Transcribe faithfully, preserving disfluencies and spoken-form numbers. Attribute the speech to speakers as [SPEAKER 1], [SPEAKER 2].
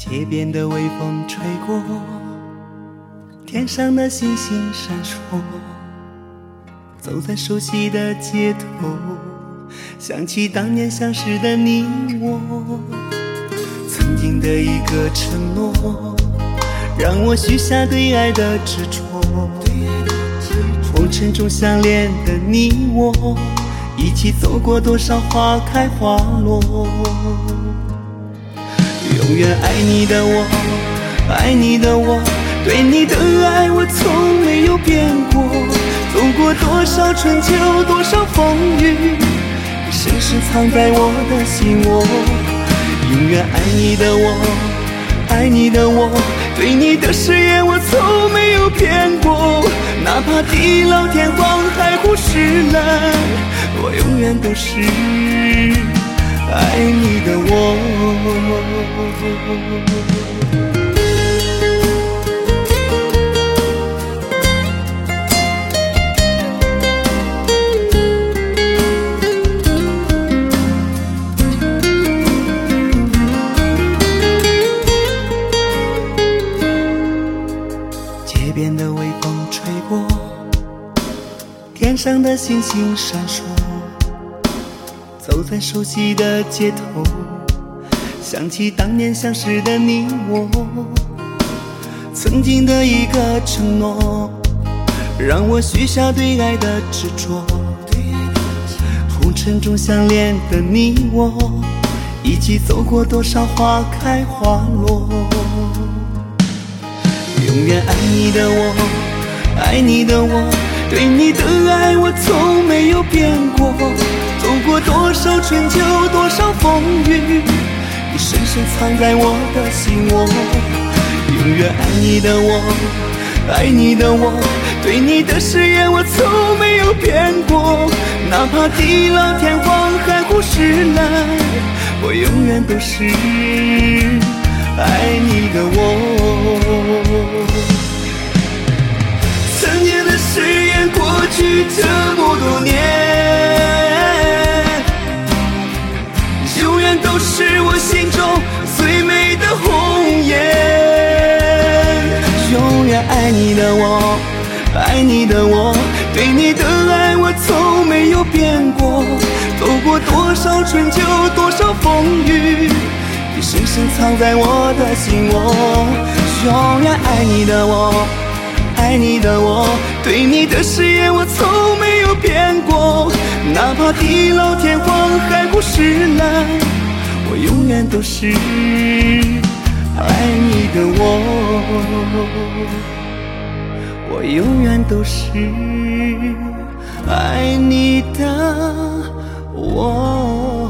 [SPEAKER 1] 街边的微风吹过，天上的星星闪烁，走在熟悉的街头，想起当年相识的你我，曾经的一个承诺，让我许下对爱的执着，红尘中相恋的你我，一起走过多少花开花落。永远爱你的我，爱你的我，对你的爱我从没有变过，走过多少春秋多少风雨，你深深藏在我的心窝。永远爱你的我，爱你的我，对你的誓言我从没有变过，哪怕地老天荒海枯石烂，我永远都是爱你的我。街边的微风吹过，天上的星星闪烁，走在熟悉的街头，想起当年相识的你我，曾经的一个承诺，让我许下对爱的执着，红尘中相恋的你我，一起走过多少花开花落。永远爱你的我，爱你的我，对你的爱我从没有变过，走过多少春秋多少风雨，你深深藏在我的心窝。永远爱你的我，爱你的我，对你的誓言我从没有变过，哪怕地老天荒海枯石烂，我永远都是爱你的我。曾经的誓言过去这么多年，永远都是我心中最美的红颜。永远爱你的我，爱你的我，对你的爱我从没有变过，走过多少春秋多少风雨，你深深藏在我的心窝。永远爱你的我，爱你的我，对你的誓言我从没有变过，哪怕地老天荒海枯石烂，我永远都是爱你的我，我永远都是爱你的我。